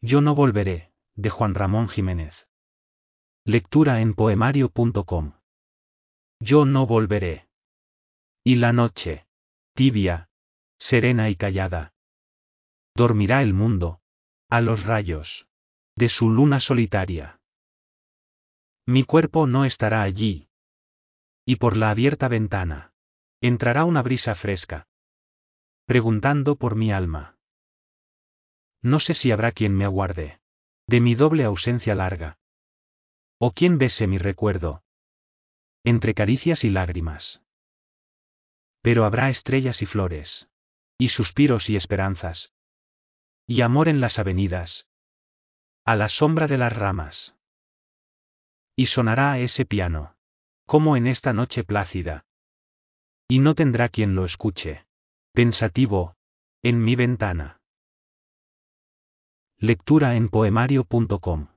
Yo no volveré, de Juan Ramón Jiménez. Lectura en poemario.com. Yo no volveré. Y la noche, tibia, serena y callada, dormirá el mundo, a los rayos de su luna solitaria. Mi cuerpo no estará allí. Y por la abierta ventana, entrará una brisa fresca, preguntando por mi alma. No sé si habrá quien me aguarde, de mi doble ausencia larga. O quien bese mi recuerdo, entre caricias y lágrimas. Pero habrá estrellas y flores, y suspiros y esperanzas, y amor en las avenidas, a la sombra de las ramas. Y sonará ese piano, como en esta noche plácida. Y no tendrá quien lo escuche, pensativo, en mi ventana. Lectura en poemario.com